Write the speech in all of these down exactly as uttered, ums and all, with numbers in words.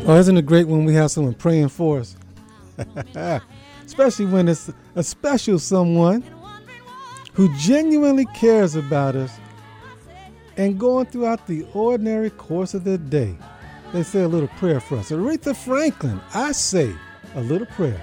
Oh, isn't it great when we have someone praying for us? Especially when it's a special someone who genuinely cares about us and going throughout the ordinary course of their day. They say a little prayer for us. Aretha Franklin, I say a little prayer.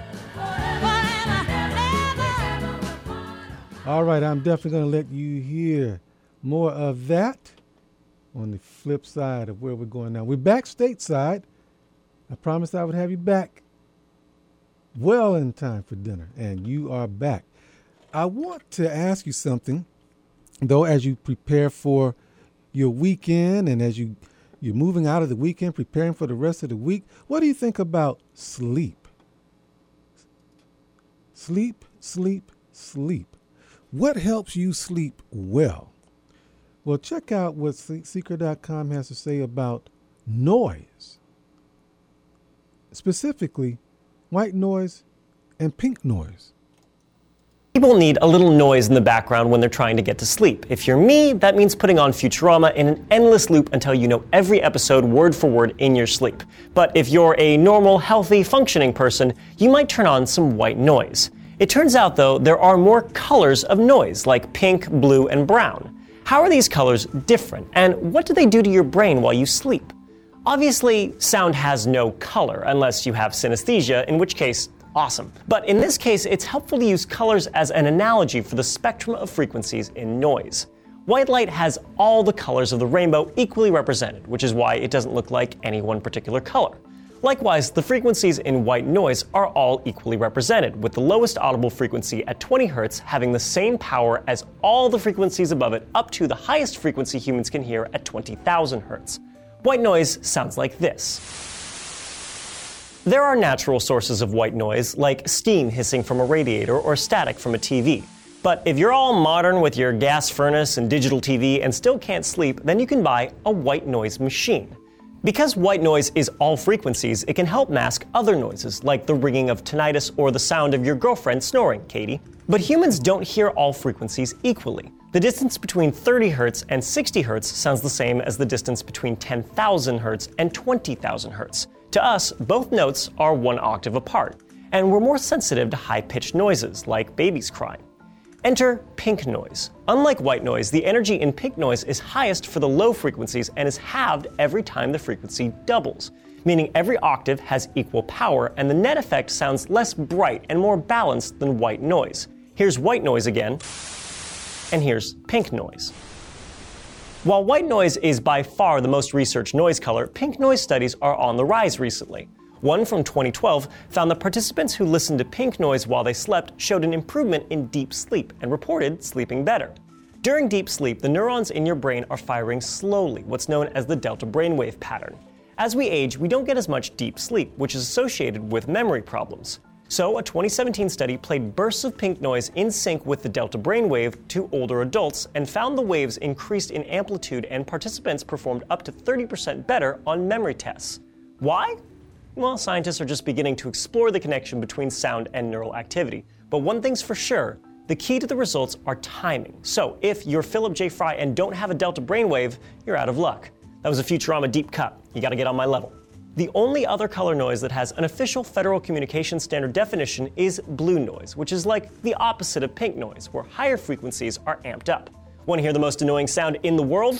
All right, I'm definitely going to let you hear more of that on the flip side of where we're going now. We're back stateside. I promised I would have you back well in time for dinner, and you are back. I want to ask you something, though, as you prepare for your weekend and as you, you're moving out of the weekend, preparing for the rest of the week. What do you think about sleep? Sleep, sleep, sleep. What helps you sleep well? Well, check out what Seeker dot com has to say about noise, specifically white noise and pink noise. People need a little noise in the background when they're trying to get to sleep. If you're me, that means putting on Futurama in an endless loop until you know every episode word for word in your sleep. But if you're a normal, healthy, functioning person, you might turn on some white noise. It turns out, though, there are more colors of noise, like pink, blue, and brown. How are these colors different, and what do they do to your brain while you sleep? Obviously, sound has no color, unless you have synesthesia, in which case, awesome. But in this case, it's helpful to use colors as an analogy for the spectrum of frequencies in noise. White light has all the colors of the rainbow equally represented, which is why it doesn't look like any one particular color. Likewise, the frequencies in white noise are all equally represented, with the lowest audible frequency at twenty hertz having the same power as all the frequencies above it up to the highest frequency humans can hear at twenty thousand hertz. White noise sounds like this. There are natural sources of white noise, like steam hissing from a radiator or static from a T V. But if you're all modern with your gas furnace and digital T V and still can't sleep, then you can buy a white noise machine. Because white noise is all frequencies, it can help mask other noises, like the ringing of tinnitus or the sound of your girlfriend snoring, Katie. But humans don't hear all frequencies equally. The distance between thirty hertz and sixty hertz sounds the same as the distance between ten thousand hertz and twenty thousand hertz. To us, both notes are one octave apart, and we're more sensitive to high-pitched noises, like babies crying. Enter pink noise. Unlike white noise, the energy in pink noise is highest for the low frequencies and is halved every time the frequency doubles, meaning every octave has equal power and the net effect sounds less bright and more balanced than white noise. Here's white noise again, and here's pink noise. While white noise is by far the most researched noise color, pink noise studies are on the rise recently. One from twenty twelve found that participants who listened to pink noise while they slept showed an improvement in deep sleep and reported sleeping better. During deep sleep, the neurons in your brain are firing slowly, what's known as the delta brainwave pattern. As we age, we don't get as much deep sleep, which is associated with memory problems. So, a twenty seventeen study played bursts of pink noise in sync with the delta brainwave to older adults and found the waves increased in amplitude and participants performed up to thirty percent better on memory tests. Why? Well, scientists are just beginning to explore the connection between sound and neural activity. But one thing's for sure, the key to the results are timing. So if you're Philip J. Fry and don't have a delta brainwave, you're out of luck. That was a Futurama deep cut. You gotta get on my level. The only other color noise that has an official Federal Communications Standard definition is blue noise, which is like the opposite of pink noise, where higher frequencies are amped up. Want to hear the most annoying sound in the world?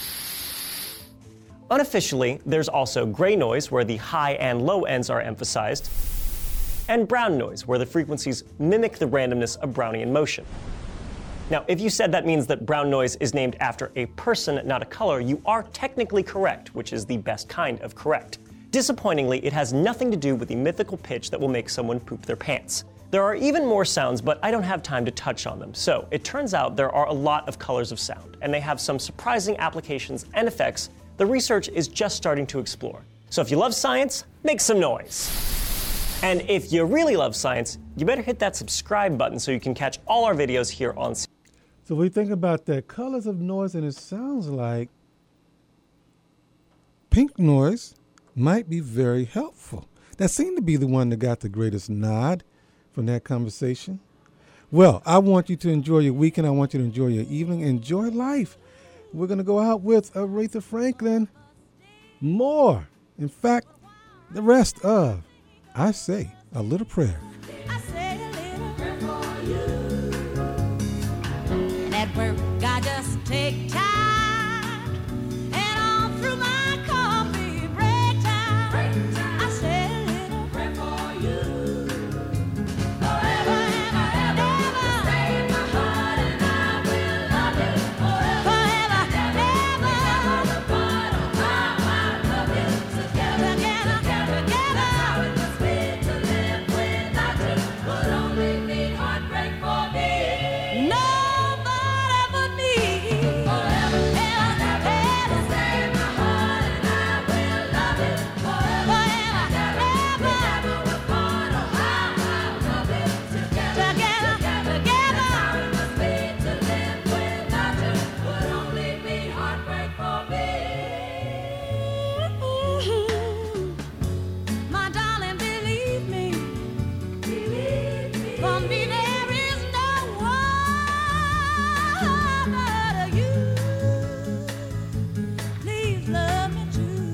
Unofficially, there's also gray noise, where the high and low ends are emphasized, and brown noise, where the frequencies mimic the randomness of Brownian motion. Now, if you said that means that brown noise is named after a person, not a color, you are technically correct, which is the best kind of correct. Disappointingly, it has nothing to do with the mythical pitch that will make someone poop their pants. There are even more sounds, but I don't have time to touch on them. So, it turns out there are a lot of colors of sound, and they have some surprising applications and effects the research is just starting to explore. So if you love science, make some noise. And if you really love science, you better hit that subscribe button so you can catch all our videos here on. So we think about that colors of noise, and it sounds like pink noise might be very helpful. That seemed to be the one that got the greatest nod from that conversation. Well, I want you to enjoy your weekend. I want you to enjoy your evening. Enjoy life. We're going to go out with Aretha Franklin. More. In fact, the rest of I Say a Little Prayer. I say a little prayer for you. And at work, I just take time. And all through my coffee break time, break time. I say a little prayer for you. Forever and ever, ever. Stay in my heart and I will love you. Forever, forever and ever. The part of how I love you. Together, together, together, together. That's how it must be to live without you. Would only mean heartbreak for me. Nobody but me. Forever, ever, ever. Stay in my heart and I will love you. Forever, ever, ever. The part of how I love you. Together, together, together. That's how it must be to live without you. Would only mean heartbreak for me. My darling, believe me. Believe me. For me, there is no one but you. Please love me too.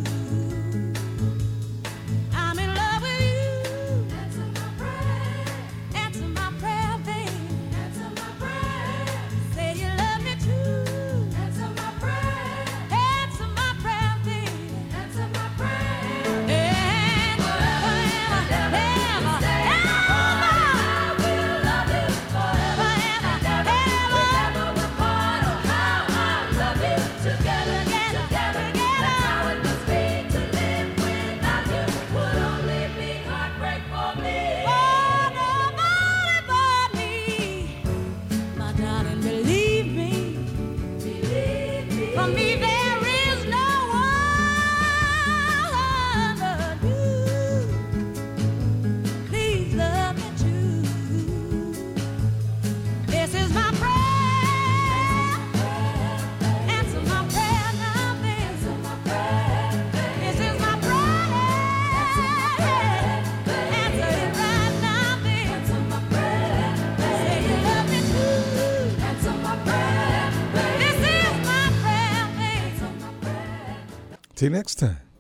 I'm in love with you. Answer my prayer. Answer my prayer, baby. Answer my prayer. Say you love me too. Answer my prayer. Answer my prayer, baby. Answer my prayer. And forever, ever, ever, ever. I will love you forever, ever, ever. The part of how I love you. Together, together, together. That's how it must be to live without you. Would only be heartbreak for me. Oh, nobody but me. My darling, believe me. Believe me. For me, there is no one but you. Please love me too. This is my prayer. Answer my prayer now, baby. Answer my prayer. This is my prayer. Answer it right now, baby. Answer my prayer. Say you love me too. Answer my prayer. This is my prayer, baby. Answer my prayer. Till next time.